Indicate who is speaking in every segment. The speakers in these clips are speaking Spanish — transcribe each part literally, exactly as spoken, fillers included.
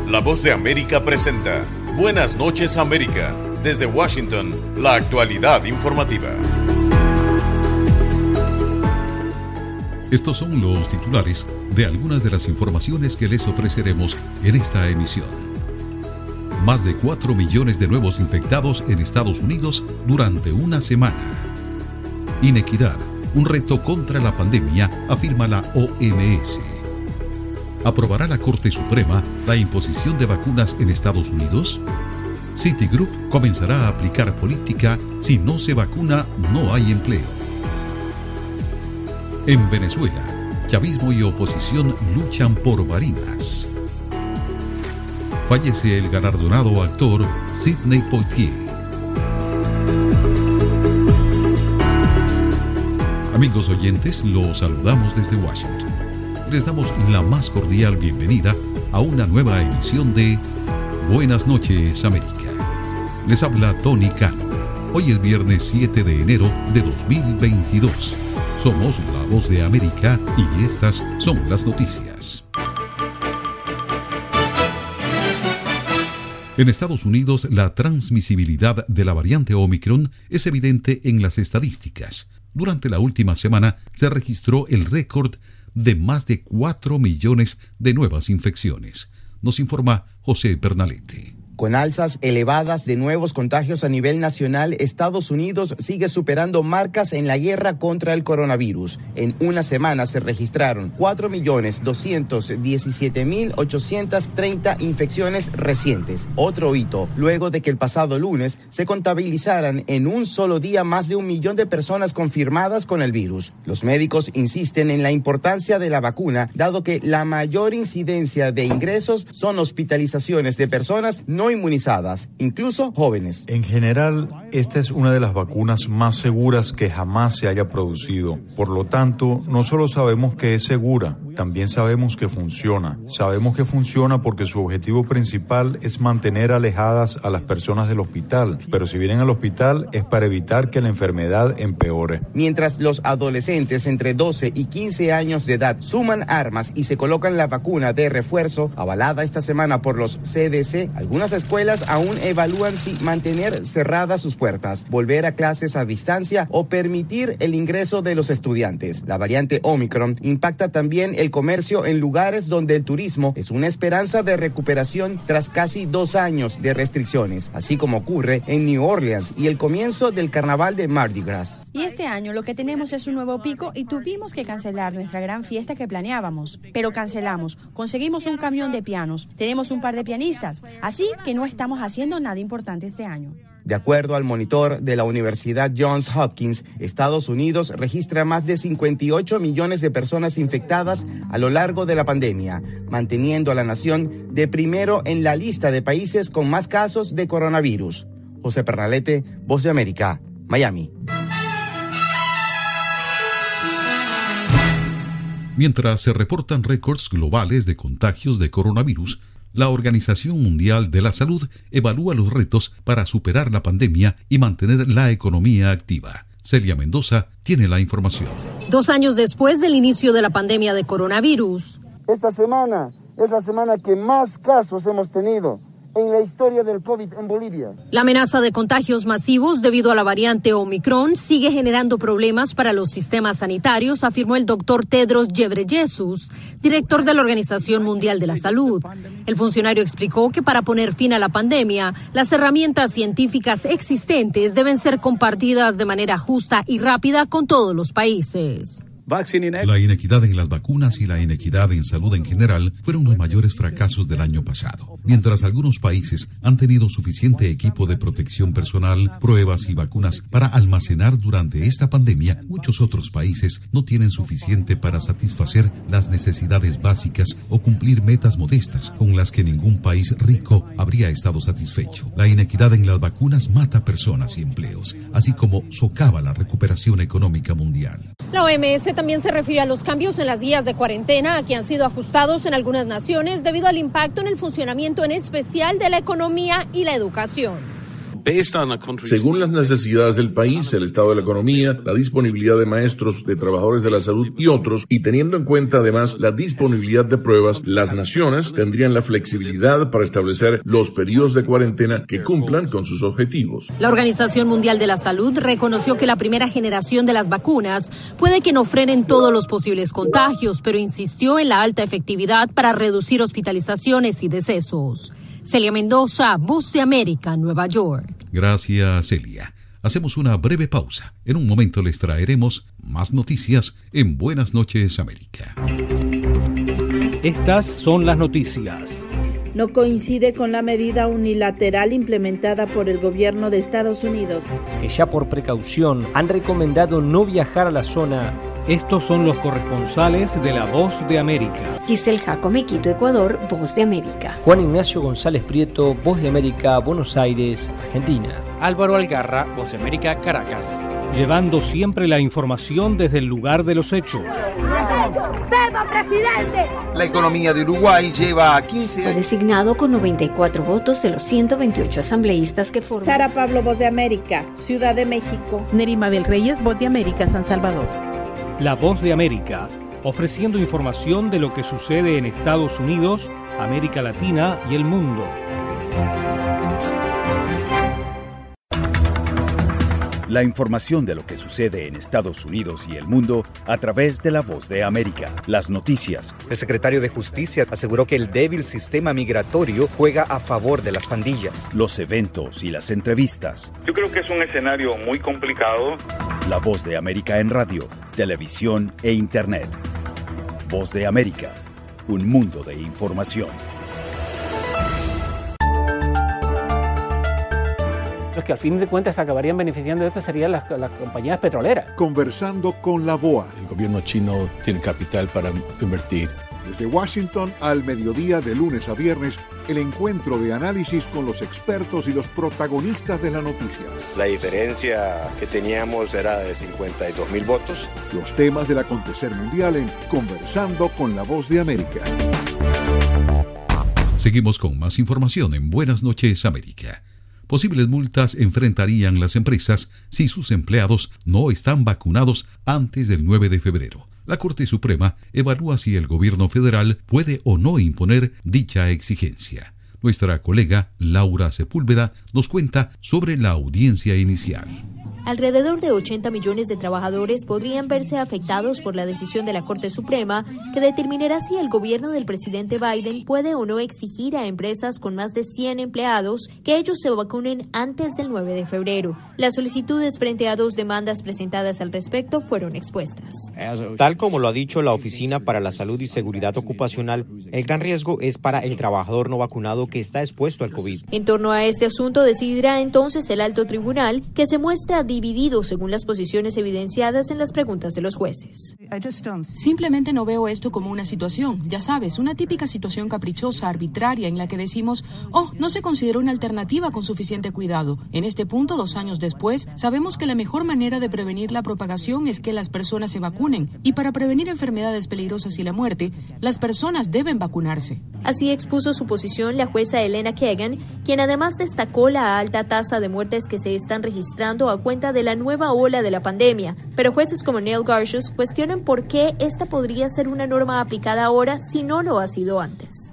Speaker 1: La Voz de América presenta Buenas noches América. Desde Washington, la actualidad informativa.
Speaker 2: Estos son los titulares de algunas de las informaciones que les ofreceremos en esta emisión. Más de cuatro millones de nuevos infectados en Estados Unidos durante una semana. Inequidad, un reto contra la pandemia, afirma la O M S. ¿Aprobará la Corte Suprema la imposición de vacunas en Estados Unidos? Citigroup comenzará a aplicar política si no se vacuna, no hay empleo. En Venezuela, chavismo y oposición luchan por Barinas. Fallece el galardonado actor Sidney Poitier. Amigos oyentes, los saludamos desde Washington. Les damos la más cordial bienvenida a una nueva emisión de Buenas noches América. Les habla Tony Cano. Hoy es viernes siete de enero de dos mil veintidós. Somos la Voz de América y estas son las noticias. En Estados Unidos, la transmisibilidad de la variante Omicron es evidente en las estadísticas. Durante la última semana se registró el récord de más de cuatro millones de nuevas infecciones. Nos informa José Pernalete.
Speaker 3: Con alzas elevadas de nuevos contagios a nivel nacional, Estados Unidos sigue superando marcas en la guerra contra el coronavirus. En una semana se registraron cuatro millones doscientos diecisiete mil ochocientos treinta infecciones recientes. Otro hito, luego de que el pasado lunes se contabilizaran en un solo día más de un millón de personas confirmadas con el virus. Los médicos insisten en la importancia de la vacuna, dado que la mayor incidencia de ingresos son hospitalizaciones de personas no inmunizadas, incluso jóvenes.
Speaker 4: En general, esta es una de las vacunas más seguras que jamás se haya producido. Por lo tanto, no solo sabemos que es segura, también sabemos que funciona. Sabemos que funciona porque su objetivo principal es mantener alejadas a las personas del hospital, pero si vienen al hospital es para evitar que la enfermedad empeore.
Speaker 3: Mientras los adolescentes entre doce y quince años de edad suman armas y se colocan la vacuna de refuerzo, avalada esta semana por los C D C, algunas escuelas aún evalúan si mantener cerradas sus puertas, volver a clases a distancia o permitir el ingreso de los estudiantes. La variante Omicron impacta también el comercio en lugares donde el turismo es una esperanza de recuperación tras casi dos años de restricciones, así como ocurre en New Orleans y el comienzo del carnaval de Mardi Gras.
Speaker 5: Y este año lo que tenemos es un nuevo pico y tuvimos que cancelar nuestra gran fiesta que planeábamos. Pero cancelamos, conseguimos un camión de pianos, tenemos un par de pianistas, así que no estamos haciendo nada importante este año.
Speaker 3: De acuerdo al monitor de la Universidad Johns Hopkins, Estados Unidos registra más de cincuenta y ocho millones de personas infectadas a lo largo de la pandemia, manteniendo a la nación de primero en la lista de países con más casos de coronavirus. José Pernalete, Voz de América, Miami.
Speaker 2: Mientras se reportan récords globales de contagios de coronavirus, la Organización Mundial de la Salud evalúa los retos para superar la pandemia y mantener la economía activa. Celia Mendoza tiene la información.
Speaker 6: Dos años después del inicio de la pandemia de coronavirus.
Speaker 7: Esta semana es la semana que más casos hemos tenido en la historia del COVID en Bolivia.
Speaker 6: La amenaza de contagios masivos debido a la variante Omicron sigue generando problemas para los sistemas sanitarios, afirmó el doctor Tedros Ghebreyesus, director de la Organización Mundial de la Salud. El funcionario explicó que para poner fin a la pandemia, las herramientas científicas existentes deben ser compartidas de manera justa y rápida con todos los países.
Speaker 2: La inequidad en las vacunas y la inequidad en salud en general fueron los mayores fracasos del año pasado. Mientras algunos países han tenido suficiente equipo de protección personal, pruebas y vacunas para almacenar durante esta pandemia, muchos otros países no tienen suficiente para satisfacer las necesidades básicas o cumplir metas modestas con las que ningún país rico habría estado satisfecho. La inequidad en las vacunas mata personas y empleos, así como socava la recuperación económica mundial.
Speaker 6: La O M S también se refiere a los cambios en las guías de cuarentena que han sido ajustados en algunas naciones debido al impacto en el funcionamiento en especial de la economía y la educación.
Speaker 8: Según las necesidades del país, el estado de la economía, la disponibilidad de maestros, de trabajadores de la salud y otros, y teniendo en cuenta además la disponibilidad de pruebas, las naciones tendrían la flexibilidad para establecer los periodos de cuarentena que cumplan con sus objetivos.
Speaker 6: La Organización Mundial de la Salud reconoció que la primera generación de las vacunas puede que no frenen todos los posibles contagios, pero insistió en la alta efectividad para reducir hospitalizaciones y decesos. Celia Mendoza, Voz de América, Nueva York.
Speaker 2: Gracias, Celia. Hacemos una breve pausa. En un momento les traeremos más noticias en Buenas noches, América.
Speaker 9: Estas son las noticias.
Speaker 10: No coincide con la medida unilateral implementada por el gobierno de Estados Unidos,
Speaker 11: que ya por precaución han recomendado no viajar a la zona.
Speaker 9: Estos son los corresponsales de La Voz de América.
Speaker 12: Giselle Jacome, Quito, Ecuador, Voz de América.
Speaker 11: Juan Ignacio González Prieto, Voz de América, Buenos Aires, Argentina.
Speaker 13: Álvaro Algarra, Voz de América, Caracas.
Speaker 9: Llevando siempre la información desde el lugar de los hechos.
Speaker 14: La economía de Uruguay lleva a quince años.
Speaker 12: Fue designado con noventa y cuatro votos de los ciento veintiocho asambleístas que forman.
Speaker 10: Sara Pablo, Voz de América, Ciudad de México.
Speaker 15: Nerima del Reyes, Voz de América, San Salvador.
Speaker 9: La Voz de América, ofreciendo información de lo que sucede en Estados Unidos, América Latina y el mundo.
Speaker 16: La información de lo que sucede en Estados Unidos y el mundo a través de La Voz de América. Las noticias.
Speaker 17: El secretario de Justicia aseguró que el débil sistema migratorio juega a favor de las pandillas.
Speaker 16: Los eventos y las entrevistas.
Speaker 18: Yo creo que es un escenario muy complicado.
Speaker 16: La Voz de América en radio, televisión e internet. Voz de América, un mundo de información.
Speaker 19: Los que al fin de cuentas acabarían beneficiando de esto serían las, las compañías petroleras.
Speaker 20: Conversando con la B O A.
Speaker 21: El gobierno chino tiene capital para invertir.
Speaker 20: Desde Washington al mediodía de lunes a viernes, el encuentro de análisis con los expertos y los protagonistas de la noticia.
Speaker 22: La diferencia que teníamos era de cincuenta y dos mil votos.
Speaker 20: Los temas del acontecer mundial en Conversando con la Voz de América.
Speaker 2: Seguimos con más información en Buenas noches, América. Posibles multas enfrentarían las empresas si sus empleados no están vacunados antes del nueve de febrero. La Corte Suprema evalúa si el gobierno federal puede o no imponer dicha exigencia. Nuestra colega Laura Sepúlveda nos cuenta sobre la audiencia inicial.
Speaker 5: Alrededor de ochenta millones de trabajadores podrían verse afectados por la decisión de la Corte Suprema que determinará si el gobierno del presidente Biden puede o no exigir a empresas con más de cien empleados que ellos se vacunen antes del nueve de febrero. Las solicitudes frente a dos demandas presentadas al respecto fueron expuestas.
Speaker 23: Tal como lo ha dicho la Oficina para la Salud y Seguridad Ocupacional, el gran riesgo es para el trabajador no vacunado que está expuesto al COVID.
Speaker 5: En torno a este asunto decidirá entonces el alto tribunal, que se muestra dividido según las posiciones evidenciadas en las preguntas de los jueces.
Speaker 24: Simplemente no veo esto como una situación, ya sabes, una típica situación caprichosa, arbitraria, en la que decimos, oh, no se considera una alternativa con suficiente cuidado. En este punto, dos años después, sabemos que la mejor manera de prevenir la propagación es que las personas se vacunen, y para prevenir enfermedades peligrosas y la muerte, las personas deben vacunarse.
Speaker 5: Así expuso su posición la jueza Elena Kagan, quien además destacó la alta tasa de muertes que se están registrando a cuenta de la nueva ola de la pandemia, pero jueces como Neil Garcius cuestionan por qué esta podría ser una norma aplicada ahora si no lo ha sido antes.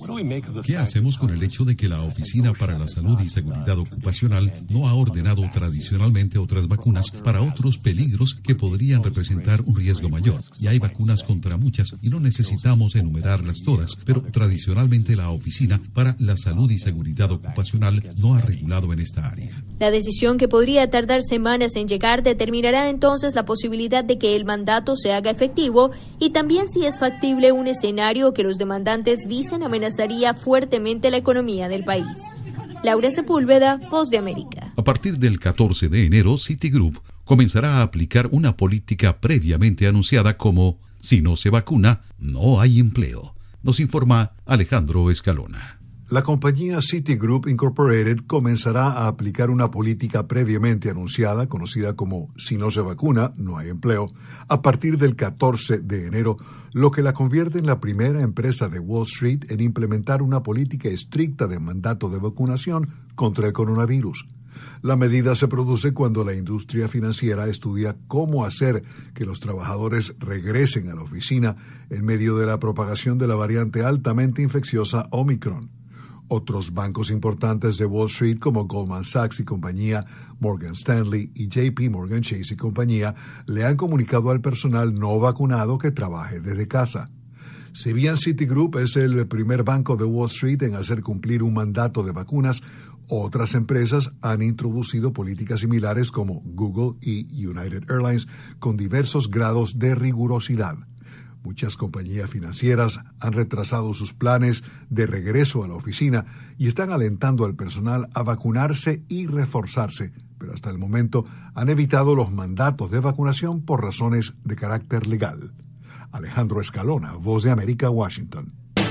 Speaker 2: ¿Qué hacemos con el hecho de que la Oficina para la Salud y Seguridad Ocupacional no ha ordenado tradicionalmente otras vacunas para otros peligros que podrían representar un riesgo mayor? Y hay vacunas contra muchas y no necesitamos enumerarlas todas, pero tradicionalmente la Oficina para la Salud y Seguridad Ocupacional no ha regulado en esta área.
Speaker 5: La decisión, que podría tardar semanas en llegar, determinará entonces la posibilidad de que el mandato se haga efectivo y también si es factible un escenario que los demandantes dicen amenazaría fuertemente la economía del país. Laura Sepúlveda, Voz de América.
Speaker 2: A partir del catorce de enero, Citigroup comenzará a aplicar una política previamente anunciada como si no se vacuna, no hay empleo. Nos informa Alejandro Escalona.
Speaker 20: La compañía Citigroup Incorporated comenzará a aplicar una política previamente anunciada, conocida como si no se vacuna, no hay empleo, a partir del catorce de enero, lo que la convierte en la primera empresa de Wall Street en implementar una política estricta de mandato de vacunación contra el coronavirus. La medida se produce cuando la industria financiera estudia cómo hacer que los trabajadores regresen a la oficina en medio de la propagación de la variante altamente infecciosa Omicron. Otros bancos importantes de Wall Street como Goldman Sachs y compañía, Morgan Stanley y J P Morgan Chase y compañía le han comunicado al personal no vacunado que trabaje desde casa. Si bien Citigroup es el primer banco de Wall Street en hacer cumplir un mandato de vacunas, otras empresas han introducido políticas similares como Google y United Airlines con diversos grados de rigurosidad. Muchas compañías financieras han retrasado sus planes de regreso a la oficina y están alentando al personal a vacunarse y reforzarse, pero hasta el momento han evitado los mandatos de vacunación por razones de carácter legal. Alejandro Escalona, Voz de América, Washington.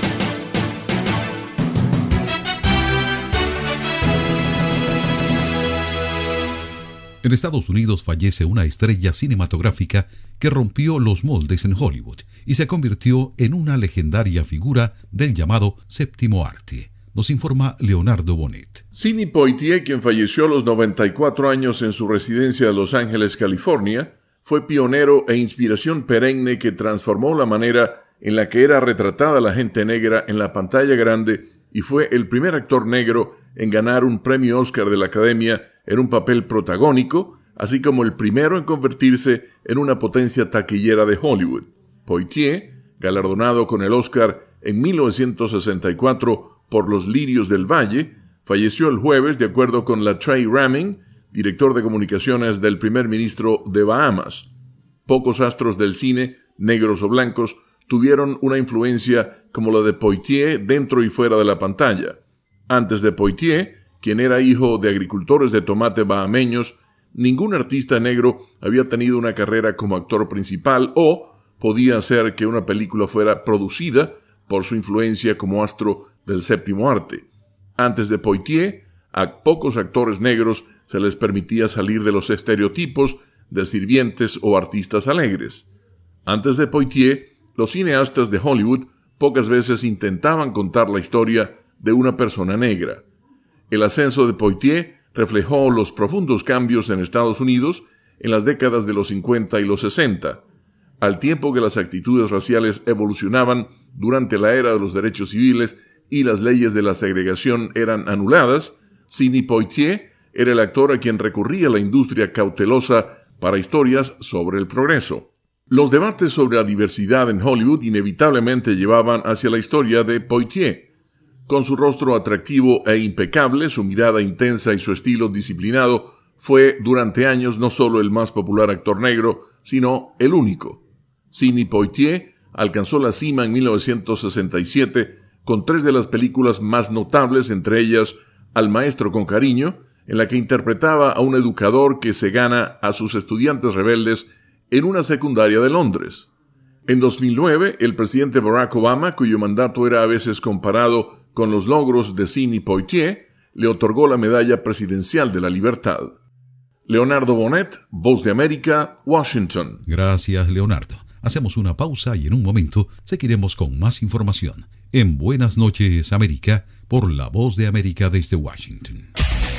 Speaker 2: En Estados Unidos fallece una estrella cinematográfica que rompió los moldes en Hollywood y se convirtió en una legendaria figura del llamado séptimo arte. Nos informa Leonardo Bonet.
Speaker 8: Sidney Poitier, quien falleció a los noventa y cuatro años en su residencia de Los Ángeles, California, fue pionero e inspiración perenne que transformó la manera en la que era retratada la gente negra en la pantalla grande y fue el primer actor negro en ganar un premio Oscar de la Academia en un papel protagónico, así como el primero en convertirse en una potencia taquillera de Hollywood. Poitier, galardonado con el Oscar en mil novecientos sesenta y cuatro por Los Lirios del Valle, falleció el jueves de acuerdo con LaTrey Raming, director de comunicaciones del primer ministro de Bahamas. Pocos astros del cine, negros o blancos, tuvieron una influencia como la de Poitier dentro y fuera de la pantalla. Antes de Poitier, quien era hijo de agricultores de tomate bahameños, ningún artista negro había tenido una carrera como actor principal o podía hacer que una película fuera producida por su influencia como astro del séptimo arte. Antes de Poitier, a pocos actores negros se les permitía salir de los estereotipos de sirvientes o artistas alegres. Antes de Poitier, los cineastas de Hollywood pocas veces intentaban contar la historia de una persona negra. El ascenso de Poitier reflejó los profundos cambios en Estados Unidos en las décadas de los cincuenta y los sesenta. Al tiempo que las actitudes raciales evolucionaban durante la era de los derechos civiles y las leyes de la segregación eran anuladas, Sidney Poitier era el actor a quien recurría la industria cautelosa para historias sobre el progreso. Los debates sobre la diversidad en Hollywood inevitablemente llevaban hacia la historia de Poitier. Con su rostro atractivo e impecable, su mirada intensa y su estilo disciplinado, fue durante años no solo el más popular actor negro, sino el único. Sidney Poitier alcanzó la cima en mil novecientos sesenta y siete con tres de las películas más notables, entre ellas Al maestro con cariño, en la que interpretaba a un educador que se gana a sus estudiantes rebeldes en una secundaria de Londres. En dos mil nueve, el presidente Barack Obama, cuyo mandato era a veces comparado con los logros de Sidney Poitier, le otorgó la Medalla Presidencial de la Libertad. Leonardo Bonet, Voz de América, Washington.
Speaker 2: Gracias, Leonardo. Hacemos una pausa y en un momento seguiremos con más información en Buenas noches, América, por la Voz de América desde Washington.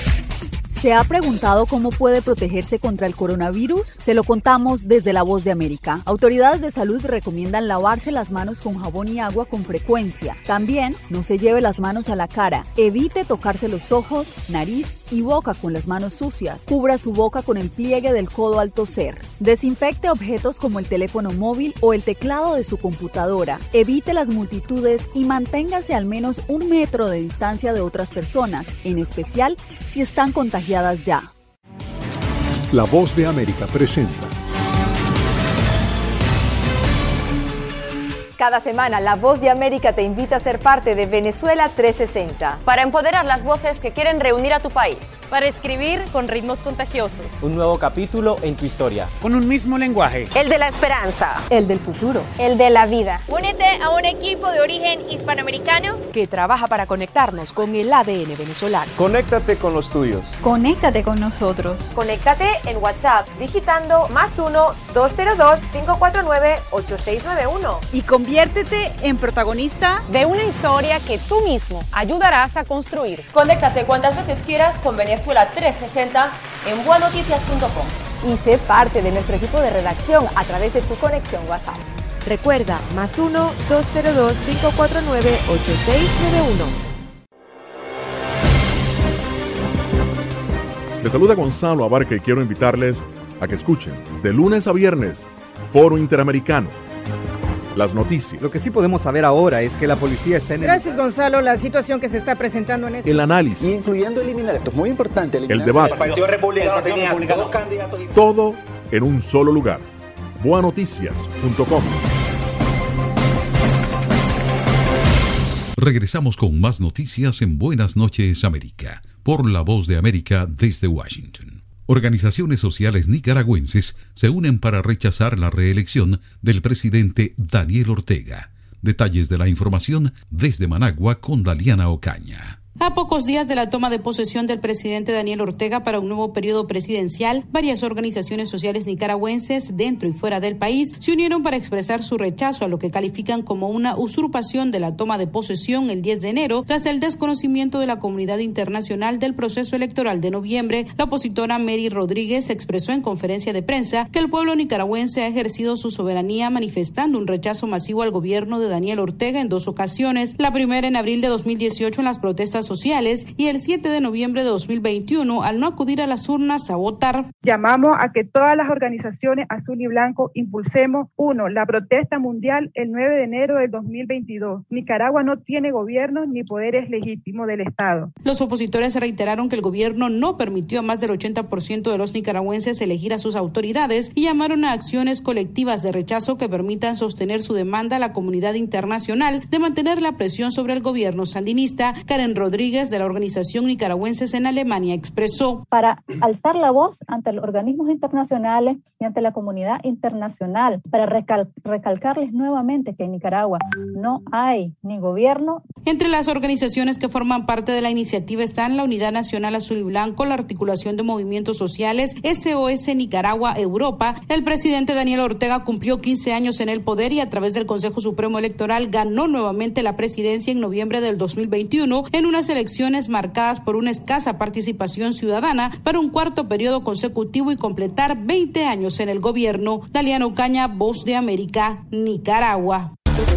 Speaker 1: ¿Se ha preguntado cómo puede protegerse contra el coronavirus? Se lo contamos desde La Voz de América. Autoridades de salud recomiendan lavarse las manos con jabón y agua con frecuencia. También no se lleve las manos a la cara. Evite tocarse los ojos, nariz y boca con las manos sucias. Cubra su boca con el pliegue del codo al toser. Desinfecte objetos como el teléfono móvil o el teclado de su computadora. Evite las multitudes y manténgase al menos un metro de distancia de otras personas, en especial si están contagiadas ya.
Speaker 20: La Voz de América presenta.
Speaker 3: Cada semana, La Voz de América te invita a ser parte de Venezuela trescientos sesenta.
Speaker 4: Para empoderar las voces que quieren reunir a tu país.
Speaker 7: Para escribir con ritmos contagiosos.
Speaker 25: Un nuevo capítulo en tu historia.
Speaker 26: Con un mismo lenguaje.
Speaker 4: El de la esperanza.
Speaker 3: El del futuro.
Speaker 4: El de la vida.
Speaker 7: Únete a un equipo de origen hispanoamericano
Speaker 24: que trabaja para conectarnos con el A D N venezolano.
Speaker 17: Conéctate con los tuyos.
Speaker 1: Conéctate con nosotros.
Speaker 4: Conéctate en WhatsApp digitando más uno dos cero dos cinco cuatro nueve ocho seis nueve uno.
Speaker 24: Y convierte
Speaker 6: Conviértete en protagonista
Speaker 4: de una historia que tú mismo ayudarás a construir. Conéctate cuantas veces quieras con Venezuela trescientos sesenta en buenoticias punto com.
Speaker 3: Y sé parte de nuestro equipo de redacción a través de tu conexión WhatsApp.
Speaker 11: Recuerda, más uno, dos cero dos, cinco cuatro nueve, ocho seis nueve uno.
Speaker 12: Les saluda Gonzalo Abarca y quiero invitarles a que escuchen de lunes a viernes Foro Interamericano. Las noticias.
Speaker 17: Lo que sí podemos saber ahora es que la policía está en el...
Speaker 13: Gracias, Gonzalo. La situación que se está presentando en este...
Speaker 12: El análisis.
Speaker 14: Incluyendo eliminar, esto es muy importante.
Speaker 12: El debate.
Speaker 14: El Partido Republicano tenía dos candidatos.
Speaker 12: Todo en un solo lugar. buenoticias punto com.
Speaker 2: Regresamos con más noticias en Buenas Noches América, por La Voz de América desde Washington. Organizaciones sociales nicaragüenses se unen para rechazar la reelección del presidente Daniel Ortega. Detalles de la información desde Managua con Daliana Ocaña.
Speaker 26: A pocos días de la toma de posesión del presidente Daniel Ortega para un nuevo periodo presidencial, varias organizaciones sociales nicaragüenses dentro y fuera del país se unieron para expresar su rechazo a lo que califican como una usurpación de la toma de posesión el diez de enero, tras el desconocimiento de la comunidad internacional del proceso electoral de noviembre. La opositora Mary Rodríguez expresó en conferencia de prensa que el pueblo nicaragüense ha ejercido su soberanía manifestando un rechazo masivo al gobierno de Daniel Ortega en dos ocasiones, la primera en abril de dos mil dieciocho en las protestas sociales y el siete de noviembre de dos mil veintiuno al no acudir a las urnas a votar.
Speaker 27: Llamamos a que todas las organizaciones azul y blanco impulsemos, uno, la protesta mundial el nueve de enero del dos mil veintidós. Nicaragua no tiene gobierno ni poderes legítimos del Estado.
Speaker 26: Los opositores reiteraron que el gobierno no permitió a más del ochenta por ciento de los nicaragüenses elegir a sus autoridades y llamaron a acciones colectivas de rechazo que permitan sostener su demanda a la comunidad internacional de mantener la presión sobre el gobierno sandinista. Karen Rodríguez Rodríguez de la Organización Nicaragüenses en Alemania expresó:
Speaker 28: para alzar la voz ante los organismos internacionales y ante la comunidad internacional, para recal- recalcarles nuevamente que en Nicaragua no hay ni gobierno.
Speaker 26: Entre las organizaciones que forman parte de la iniciativa están la Unidad Nacional Azul y Blanco, la Articulación de Movimientos Sociales, S O S Nicaragua Europa. El presidente Daniel Ortega cumplió quince años en el poder y a través del Consejo Supremo Electoral ganó nuevamente la presidencia en noviembre del dos mil veintiuno en unas elecciones marcadas por una escasa participación ciudadana para un cuarto periodo consecutivo y completar veinte años en el gobierno. Daliana Ocaña, Voz de América, Nicaragua.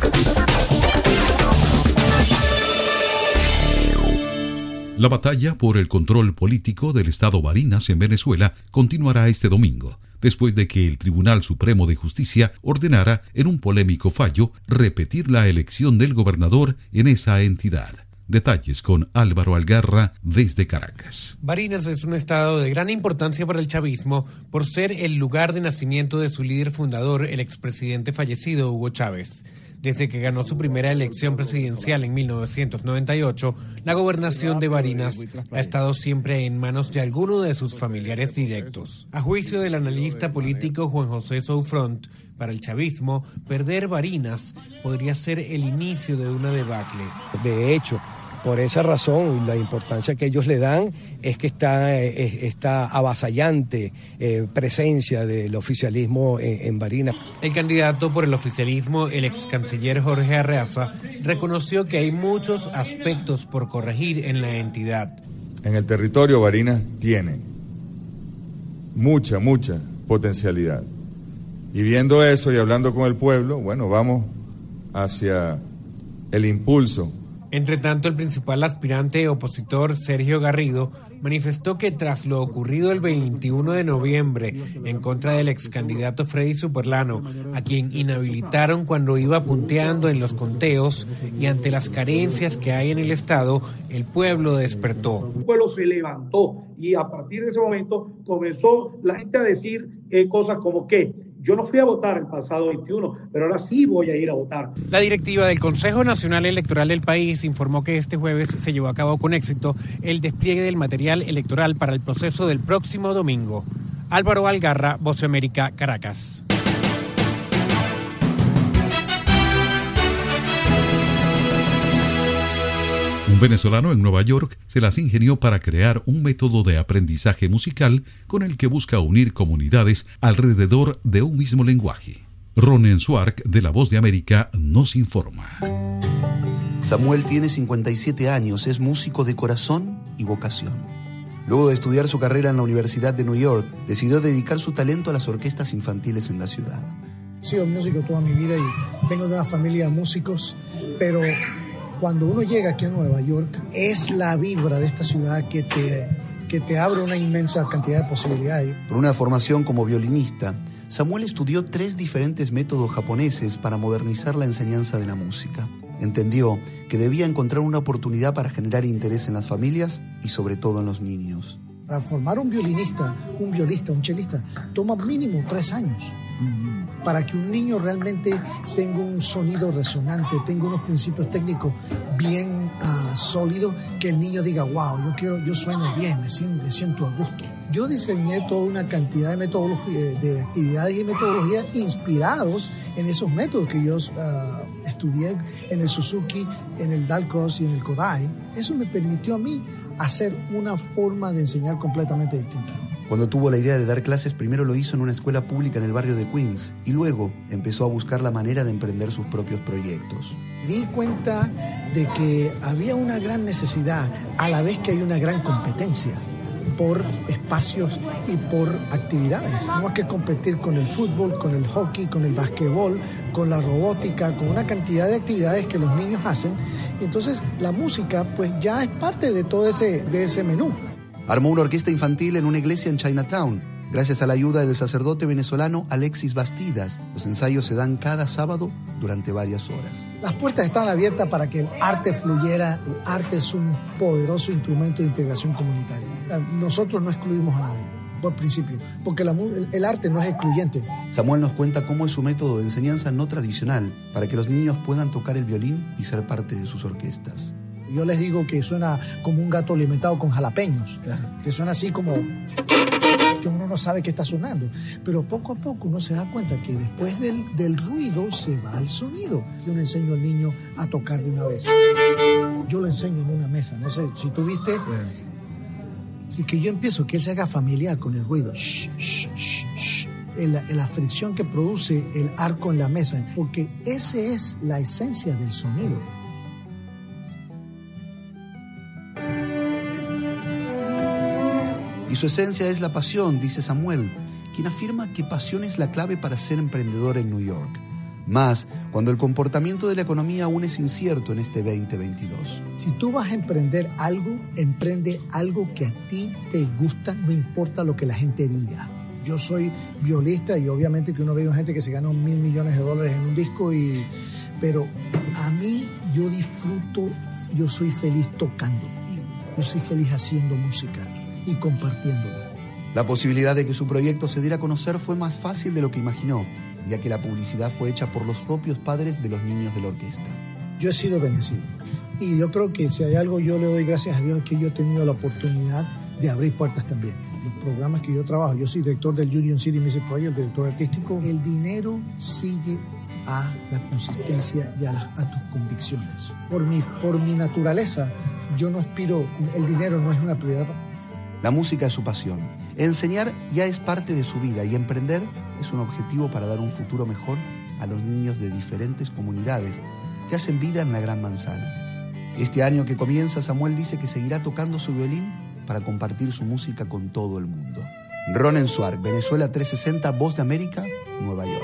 Speaker 2: La batalla por el control político del estado Barinas en Venezuela continuará este domingo, después de que el Tribunal Supremo de Justicia ordenara, en un polémico fallo, repetir la elección del gobernador en esa entidad. Detalles con Álvaro Algarra desde Caracas.
Speaker 29: Barinas es un estado de gran importancia para el chavismo por ser el lugar de nacimiento de su líder fundador, el expresidente fallecido Hugo Chávez. Desde que ganó su primera elección presidencial en mil novecientos noventa y ocho, la gobernación de Barinas ha estado siempre en manos de alguno de sus familiares directos. A juicio del analista político Juan José Soufront, para el chavismo, perder Barinas podría ser el inicio de una debacle.
Speaker 30: De hecho, por esa razón y la importancia que ellos le dan es que está esta avasallante eh, presencia del oficialismo en, en Barinas.
Speaker 29: El candidato por el oficialismo, el ex canciller Jorge Arreaza, reconoció que hay muchos aspectos por corregir en la entidad.
Speaker 31: En el territorio Barinas tiene mucha, mucha potencialidad. Y viendo eso y hablando con el pueblo, bueno, vamos hacia el impulso.
Speaker 29: Entre tanto, el principal aspirante opositor, Sergio Garrido, manifestó que tras lo ocurrido el veintiuno de noviembre en contra del ex candidato Freddy Superlano, a quien inhabilitaron cuando iba punteando en los conteos, y ante las carencias que hay en el Estado, el pueblo despertó.
Speaker 32: El pueblo se levantó y a partir de ese momento comenzó la gente a decir eh, cosas como que yo no fui a votar el pasado veintiuno, pero ahora sí voy a ir a votar.
Speaker 29: La directiva del Consejo Nacional Electoral del país informó que este jueves se llevó a cabo con éxito el despliegue del material electoral para el proceso del próximo domingo. Álvaro Algarra, Voz de América, Caracas.
Speaker 2: Un venezolano en Nueva York se las ingenió para crear un método de aprendizaje musical con el que busca unir comunidades alrededor de un mismo lenguaje. Ronen Suark, de La Voz de América, nos informa.
Speaker 5: Samuel tiene cincuenta y siete años, es músico de corazón y vocación. Luego de estudiar su carrera en la Universidad de New York, decidió dedicar su talento a las orquestas infantiles en la ciudad.
Speaker 8: He sido músico toda mi vida y vengo de una familia de músicos, pero cuando uno llega aquí a Nueva York, es la vibra de esta ciudad que te, que te abre una inmensa cantidad de posibilidades.
Speaker 5: Por una formación como violinista, Samuel estudió tres diferentes métodos japoneses para modernizar la enseñanza de la música. Entendió que debía encontrar una oportunidad para generar interés en las familias y sobre todo en los niños.
Speaker 8: Para formar un violinista, un violista, un chelista, toma mínimo tres años. Para que un niño realmente tenga un sonido resonante, tenga unos principios técnicos bien uh, sólidos, que el niño diga, wow, yo quiero, yo sueno bien, me siento, me siento a gusto. Yo diseñé toda una cantidad de metodologías, de actividades y metodologías inspirados en esos métodos que yo uh, estudié en el Suzuki, en el Dalcross y en el Kodai. Eso me permitió a mí hacer una forma de enseñar completamente distinta.
Speaker 5: Cuando tuvo la idea de dar clases, primero lo hizo en una escuela pública en el barrio de Queens y luego empezó a buscar la manera de emprender sus propios proyectos.
Speaker 8: Di cuenta de que había una gran necesidad, a la vez que hay una gran competencia por espacios y por actividades. No hay que competir con el fútbol, con el hockey, con el basquetbol, con la robótica, con una cantidad de actividades que los niños hacen. Y entonces la música pues ya es parte de todo ese, de ese menú.
Speaker 5: Armó una orquesta infantil en una iglesia en Chinatown, gracias a la ayuda del sacerdote venezolano Alexis Bastidas. Los ensayos se dan cada sábado durante varias horas.
Speaker 8: Las puertas están abiertas para que el arte fluyera. El arte es un poderoso instrumento de integración comunitaria. Nosotros no excluimos a nadie, por principio, porque la, el, el arte no es excluyente.
Speaker 5: Samuel nos cuenta cómo es su método de enseñanza no tradicional para que los niños puedan tocar el violín y ser parte de sus orquestas.
Speaker 8: Yo les digo que suena como un gato alimentado con jalapeños, claro. Que suena así como que uno no sabe qué está sonando, pero poco a poco uno se da cuenta que después del, del ruido se va el sonido. Yo le enseño al niño a tocar de una vez. Yo lo enseño en una mesa, no sé, si tú viste, sí. Y que yo empiezo, que él se haga familiar con el ruido. Shh, shh, shh, shh. La, la fricción que produce el arco en la mesa, porque esa es la esencia del sonido.
Speaker 5: Y su esencia es la pasión, dice Samuel, quien afirma que pasión es la clave para ser emprendedor en New York. Más cuando el comportamiento de la economía aún es incierto en este veinte veintidós.
Speaker 8: Si tú vas a emprender algo, emprende algo que a ti te gusta, no importa lo que la gente diga. Yo soy violista y obviamente que uno ve a gente que se gana mil millones de dólares en un disco, y, pero a mí yo disfruto, yo soy feliz tocando, yo soy feliz haciendo música y compartiéndolo.
Speaker 5: La posibilidad de que su proyecto se diera a conocer fue más fácil de lo que imaginó, ya que la publicidad fue hecha por los propios padres de los niños de la orquesta.
Speaker 8: Yo he sido bendecido y yo creo que si hay algo yo le doy gracias a Dios es que yo he tenido la oportunidad de abrir puertas también. Los programas que yo trabajo, yo soy director del Union City Music Project, director artístico. El dinero sigue a la consistencia y a, la, a tus convicciones. Por mi, por mi naturaleza, yo no aspiro, el dinero no es una prioridad.
Speaker 5: La música es su pasión. Enseñar ya es parte de su vida y emprender es un objetivo para dar un futuro mejor a los niños de diferentes comunidades que hacen vida en la Gran Manzana. Este año que comienza, Samuel dice que seguirá tocando su violín para compartir su música con todo el mundo. Ronen Suark, Venezuela trescientos sesenta, Voz de América, Nueva York.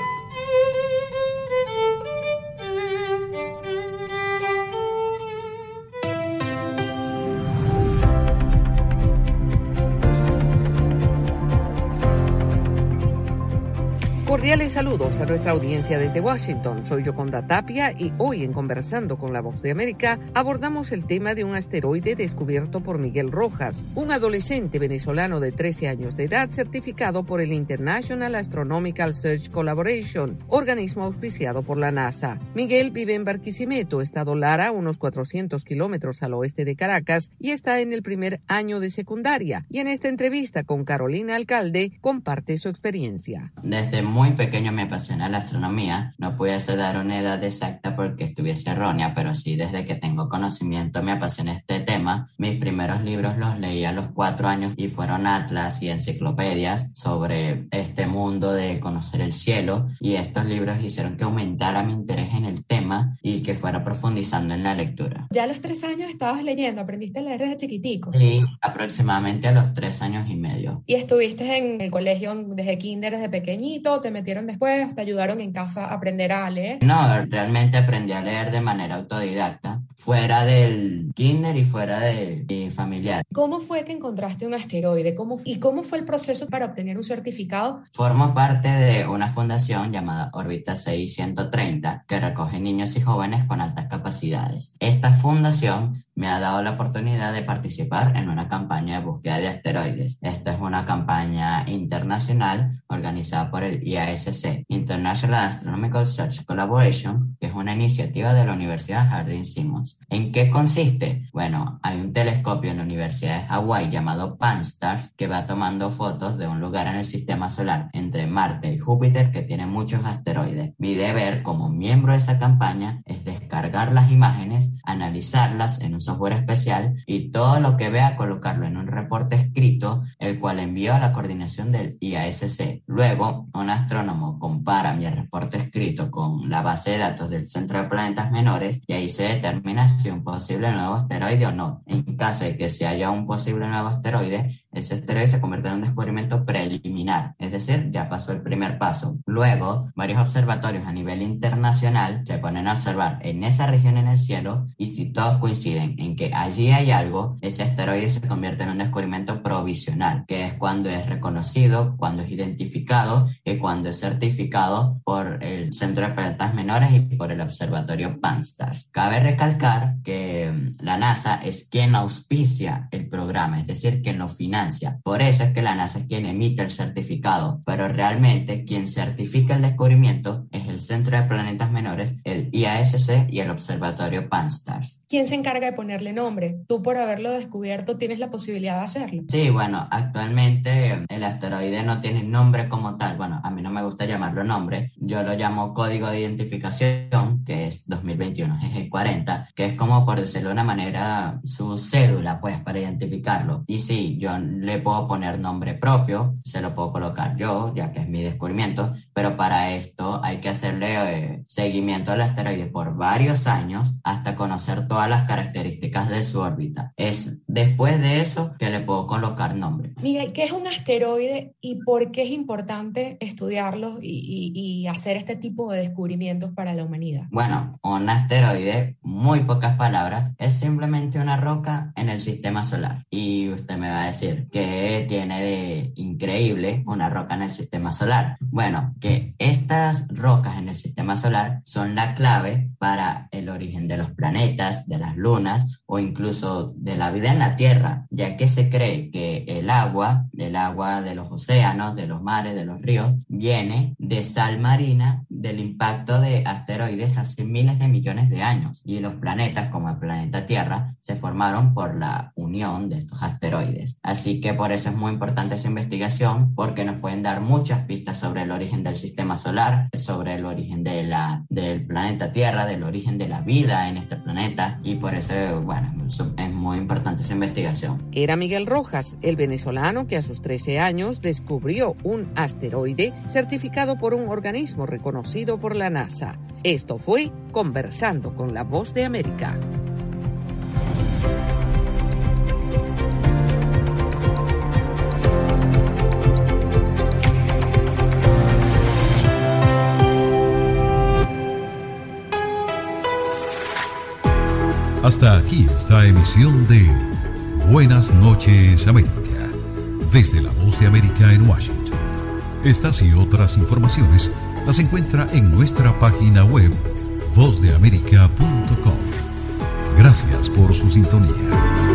Speaker 9: Cordiales saludos a nuestra audiencia desde Washington. Soy Yoconda Tapia y hoy en Conversando con la Voz de América abordamos el tema de un asteroide descubierto por Miguel Rojas, un adolescente venezolano de trece años de edad certificado por el International Astronomical Search Collaboration, organismo auspiciado por la NASA. Miguel vive en Barquisimeto, estado Lara, unos cuatrocientos kilómetros al oeste de Caracas, y está en el primer año de secundaria. Y en esta entrevista con Carolina Alcalde comparte su experiencia.
Speaker 10: Desde muy pequeño me apasiona la astronomía. No pudiese dar una edad exacta porque estuviese errónea, pero sí desde que tengo conocimiento me apasiona este tema. tema. Mis primeros libros los leí a los cuatro años y fueron atlas y enciclopedias sobre este mundo de conocer el cielo, y estos libros hicieron que aumentara mi interés en el tema y que fuera profundizando en la lectura.
Speaker 1: Ya a los tres años estabas leyendo, aprendiste a leer desde chiquitico.
Speaker 10: Sí, aproximadamente a los tres años y medio.
Speaker 1: ¿Y estuviste en el colegio desde kinder, desde pequeñito? ¿Te metieron después? ¿Te ayudaron en casa a aprender a leer?
Speaker 10: No, realmente aprendí a leer de manera autodidacta, fuera del kinder y fuera de mi familiar.
Speaker 1: ¿Cómo fue que encontraste un asteroide? ¿Cómo, ¿Y cómo fue el proceso para obtener un certificado?
Speaker 10: Formo parte de una fundación llamada Órbita seiscientos treinta que recoge niños y jóvenes con altas capacidades. Esta fundación me ha dado la oportunidad de participar en una campaña de búsqueda de asteroides. Esta es una campaña internacional organizada por el I A S C, International Astronomical Search Collaboration, que es una iniciativa de la Universidad Harding Simmons. ¿En qué consiste? Bueno, hay un telescopio en la Universidad de Hawái llamado Pan-STARRS que va tomando fotos de un lugar en el sistema solar entre Marte y Júpiter que tiene muchos asteroides. Mi deber como miembro de esa campaña es descargar las imágenes, analizarlas en un software especial y todo lo que vea colocarlo en un reporte escrito, el cual envío a la coordinación del I A S C. Luego, un astrónomo compara mi reporte escrito con la base de datos del Centro de Planetas Menores y ahí se determina si un posible nuevo asteroide o no. En caso de que se haya un posible nuevo asteroide, ese asteroide se convierte en un descubrimiento preliminar, es decir, ya pasó el primer paso. Luego, varios observatorios a nivel internacional se ponen a observar en esa región en el cielo y si todos coinciden en que allí hay algo, ese asteroide se convierte en un descubrimiento provisional, que es cuando es reconocido, cuando es identificado y cuando es certificado por el Centro de Planetas Menores y por el observatorio Pan-STARRS. Cabe recalcar que la NASA es quien auspicia el programa, es decir, quien lo financia. Por eso es que la NASA es quien emite el certificado, pero realmente quien certifica el descubrimiento es el Centro de Planetas Menores, el I A S C y el observatorio Pan-STARRS.
Speaker 1: ¿Quién se encarga de ponerle nombre? ¿Tú por haberlo descubierto tienes la posibilidad de hacerlo?
Speaker 10: Sí, bueno, actualmente el asteroide no tiene nombre como tal. Bueno, a mí no me gusta llamarlo nombre. Yo lo llamo código de identificación, que es dos mil veintiuno G G cuarenta, que es como, por decirlo de una manera, su cédula, pues, para identificarlo. Y sí, yo le puedo poner nombre propio, se lo puedo colocar yo, ya que es mi descubrimiento, pero para esto hay que hacerle eh, seguimiento al asteroide por varios años hasta conocer todas las características de su órbita. Es después de eso que le puedo colocar nombre.
Speaker 1: Miguel, ¿qué es un asteroide y por qué es importante estudiarlos y, y, y hacer este tipo de descubrimientos para la humanidad?
Speaker 10: Bueno, un asteroide, muy pocas palabras, es simplemente una roca en el sistema solar. Y usted me va a decir, ¿qué tiene de increíble una roca en el sistema solar? Bueno, que estas rocas en el sistema solar son la clave para el origen de los planetas, de las lunas o incluso de la vida en la Tierra, ya que se cree que el agua, el agua de los océanos, de los mares, de los ríos, viene de sal marina del impacto de asteroides hace miles de millones de años, y los planetas, como el planeta Tierra, se formaron por la unión de estos asteroides. Así que por eso es muy importante esa investigación, porque nos pueden dar muchas pistas sobre el origen del sistema solar, sobre el origen de la, del planeta Tierra, del origen de la vida en este planeta, y por eso, bueno, es muy importante esa investigación.
Speaker 9: Era Miguel Rojas, el venezolano que a sus trece años descubrió un asteroide certificado por un organismo reconocido por la NASA. Esto fue Conversando con la Voz de América.
Speaker 2: Hasta aquí esta emisión de Buenas noches, América, desde la Voz de América en Washington. Estas y otras informaciones las encuentra en nuestra página web voz de américa punto com. Gracias por su sintonía.